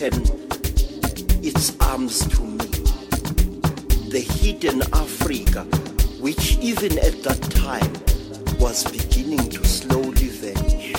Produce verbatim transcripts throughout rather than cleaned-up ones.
open its arms to me. The hidden Africa, which even at that time was beginning to slowly vanish.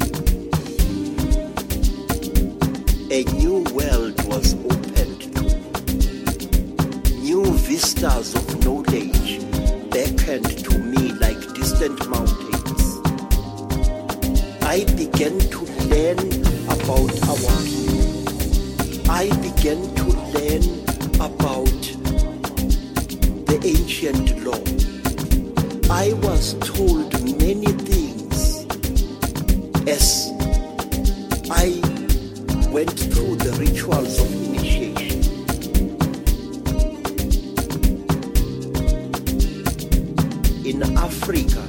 A new world was opened to me. New vistas of knowledge beckoned to me like distant mountains. I began to learn about our people. I began to learn about the ancient law. I was told many things as I went through the rituals of initiation. In Africa,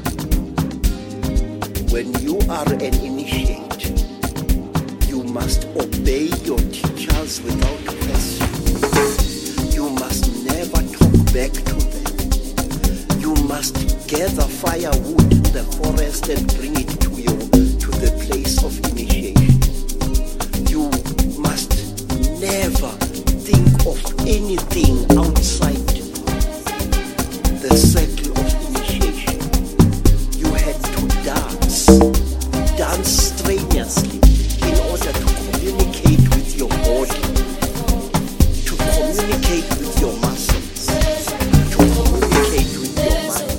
when you are an initiate, you must obey your teachers without question. You must never talk back to them. You must gather firewood in the forest and bring it to you to the place of initiation. You must never think of anything outside the circle of initiation. You had to dance, dance strenuously in order to communicate with your body, to communicate with your muscles, to communicate with your mind.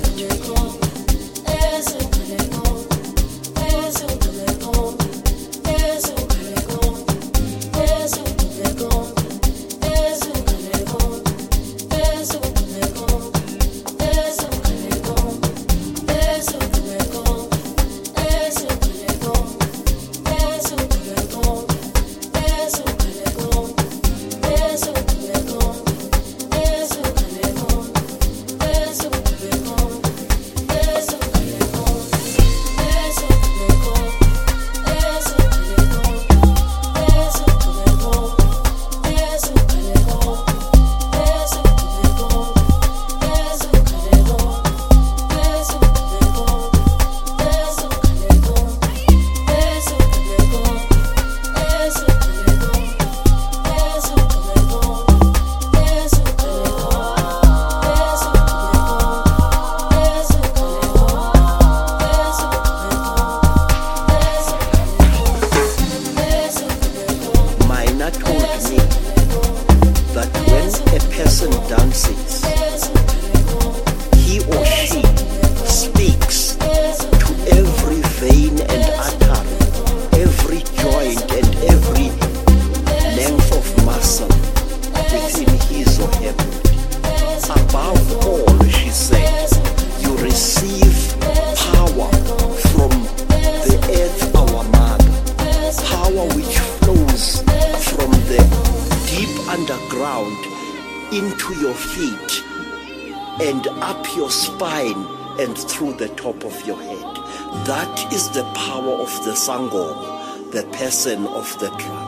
Into your feet and up your spine and through the top of your head. That is the power of the Sangoma, the person of the drum.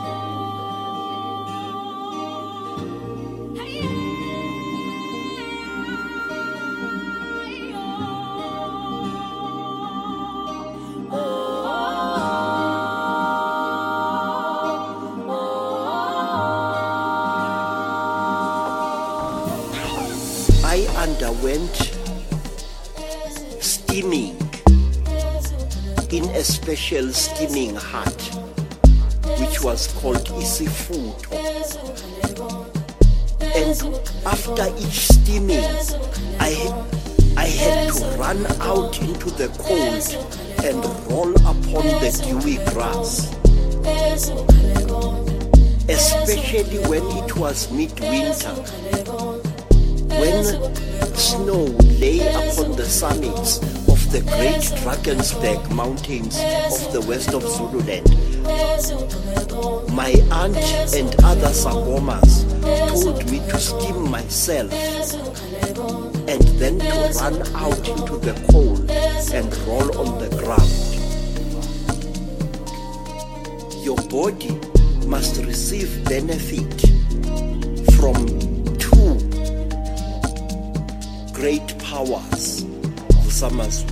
I underwent steaming in a special steaming hut which was called isifuto. And after each steaming, I, I had to run out into the cold and roll upon the dewy grass, especially when it was midwinter, when snow lay upon the summits of the great Drakensberg mountains of the west of Zululand. My aunt and other Sangomas told me to steam myself and then to run out into the cold and roll on the ground. Your body must receive benefit from two great powers of Samazu.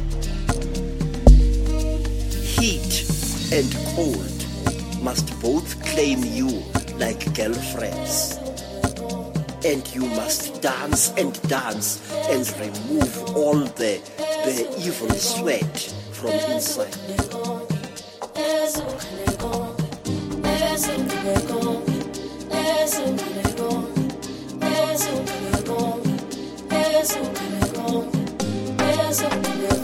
Heat and cold must both claim you like girlfriends. And you must dance and dance and remove all the, the evil sweat from inside. Eso